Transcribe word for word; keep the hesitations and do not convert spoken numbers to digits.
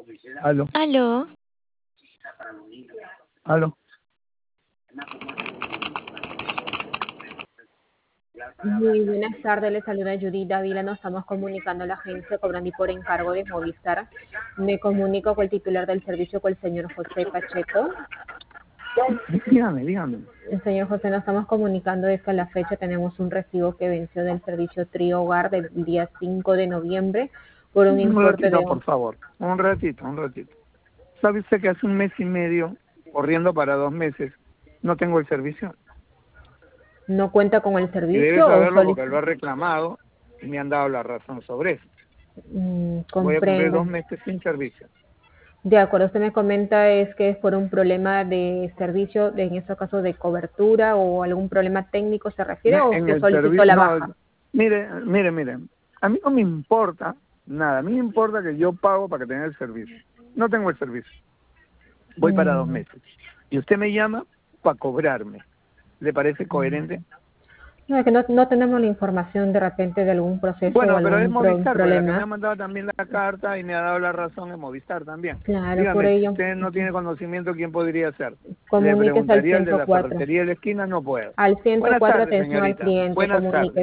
Aló, Aló, aló. Muy buenas tardes, le saluda Judith Dávila. Nos estamos comunicando a la agencia Cobrandi por encargo de Movistar. Me comunico con el titular del servicio, con el señor José Pacheco. Dígame, dígame. El señor José, nos estamos comunicando es que a la fecha tenemos un recibo que venció del servicio Trío Hogar del día cinco de noviembre por un Un importe ratito, de... por favor. Un ratito, un ratito. ¿Sabe usted que hace un mes y medio, corriendo para dos meses, no tengo el servicio? ¿No cuenta con el Y debe servicio o saberlo porque solic- lo ha reclamado y me han dado la razón sobre eso. Mm, Voy a cumplir comprendo. dos meses sin servicio. De acuerdo, usted me comenta es que es por un problema de servicio, de, en este caso de cobertura o algún problema técnico se refiere o En usted el solicitó servicio, la no, baja. mire, mire, mire, a mí no me importa nada, a mí me importa que yo pago para que tenga el servicio. No tengo el servicio, voy para dos Mm, meses. Y usted me llama para cobrarme. ¿Le parece coherente? No, es que no, no tenemos la información de repente de algún proceso o Bueno, pero es algún pro- Movistar, porque la que me ha problema. mandado también la carta y me ha dado la razón es Movistar también. Claro, por Dígame, si ello, usted no tiene conocimiento, ¿quién podría ser? Le comuníquese al preguntaría al de ciento la cuatro. ferretería de la esquina, no puedo. Al ciento Buenas cuatro, tardes, atención al señorita. cliente, Buenas tardes. comuníquese.